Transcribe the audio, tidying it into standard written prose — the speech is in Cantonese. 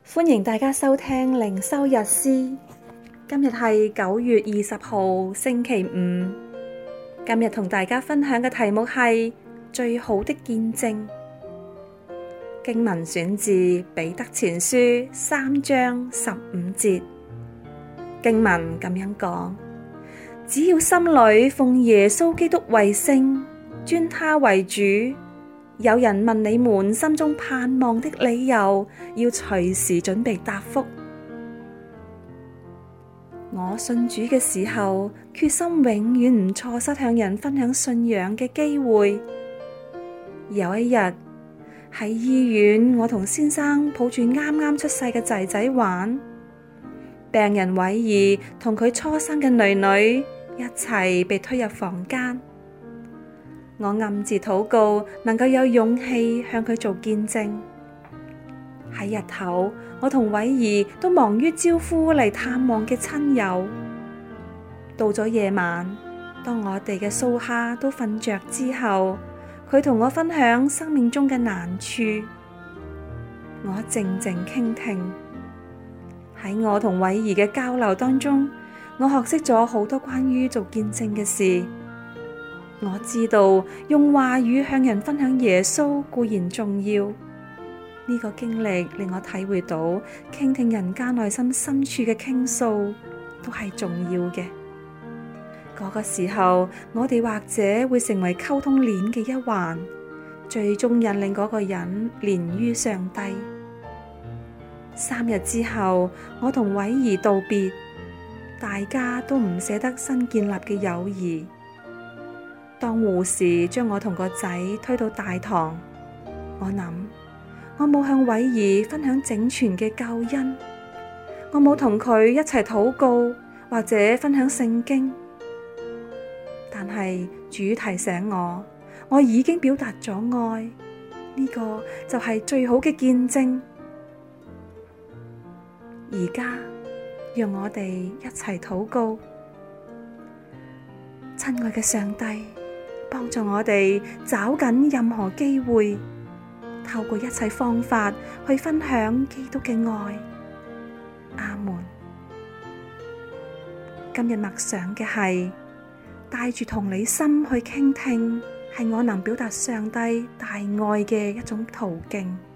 歡迎大家收聽靈修日詩。今日係9月20號星期五。今日同大家分享嘅題目係最好的見證。經文選自彼得前書3章15節。經文咁樣講：只要心裡奉耶穌基督為聖，尊他為主，有人問你們心中盼望的理由，要隨時準備答覆。我信主嘅時候，決心永遠唔錯失向人分享信仰嘅機會。有一日喺醫院，我同先生抱住啱啱出世嘅仔仔玩，病人偉兒同佢初生嘅女女一齊被推入房間。我暗自禱告，能夠有勇氣向佢做見證。喺日頭，我同偉兒都忙於招呼嚟探望嘅親友。到咗夜晚，當我哋嘅蘇蝦都瞓着之後，佢同我分享生命中嘅難處。我靜靜傾聽。喺我同偉兒嘅交流當中，我學識咗好多關於做見證嘅事。我知道用話語向人分享耶穌固然重要，呢個經歷令我體會到傾聽人家內心深處嘅傾訴都係重要嘅。嗰個時候，我哋或者會成為溝通鏈嘅一環，最終引領嗰個人連於上帝。3日之後，我同偉兒道別，大家都唔捨得新建立嘅友誼。當護士將我同個仔推到大堂，我諗，我冇向偉兒分享整全嘅救恩，我冇同佢一齊禱告或者分享聖經，但係主提醒我已經表達咗愛，呢個就係最好嘅見證。而家讓我哋一齊禱告。親愛嘅上帝，幫助我哋找緊任何機會，透過一切方法去分享基督嘅愛。阿門。今日默想嘅係帶住同理心去傾聽，係我能表達上帝大愛嘅一種途徑。